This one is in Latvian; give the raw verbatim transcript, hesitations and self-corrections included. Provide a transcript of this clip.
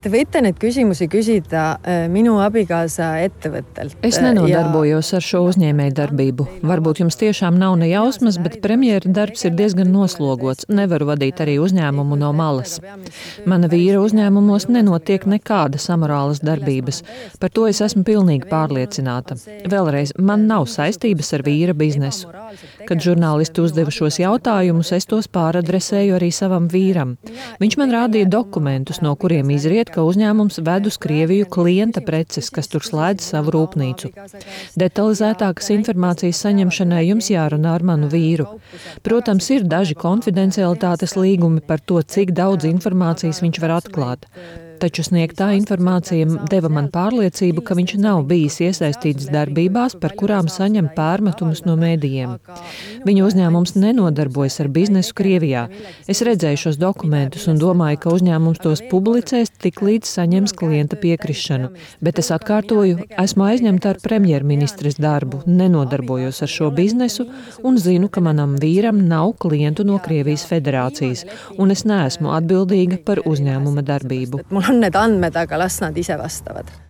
Te võite neid küsimusi küsida minu abikaasa ettevõttelt. Es nenodarbojos ar šo uzņēmēju darbību. Varbūt jums tiešām nav ne jausmas, bet premjera darbs ir diezgan noslogots. Nevaru vadīt arī uzņēmumu no malas. Mana vīra uzņēmumos nenotiek nekādas amorālas darbības. Par to es esmu pilnīgi pārliecināta. Vēlreiz, man nav saistības ar vīra biznesu. Kad žurnālisti uzdeva šos jautājumus, es tos pāradresēju arī savam vīram. Viņš man rādīja dokumentus, no kuriem izriet, ka uzņēmums ved uz Krieviju klienta preces, kas tur slēdz savu rūpnīcu. Detalizētākas informācijas saņemšanai jums jārunā ar manu vīru. Protams, ir daži konfidencialitātes līgumi par to, cik daudz informācijas viņš var atklāt. Taču sniegtā informācija deva man pārliecību, ka viņš nav bijis iesaistīts darbībās, par kurām saņem pārmetumus no mēdījiem. Viņa uzņēmums nenodarbojas ar biznesu Krievijā. Es redzēju šos dokumentus un domāju, ka uzņēmums tos publicēs tik līdz saņems klienta piekrišanu. Bet es atkārtoju, esmu aizņemta ar premjerministres darbu, nenodarbojos ar šo biznesu un zinu, ka manam vīram nav klientu no Krievijas federācijas, un es neesmu atbildīga par uzņēmuma darbību. On need andmed, aga las nad ise vastavad.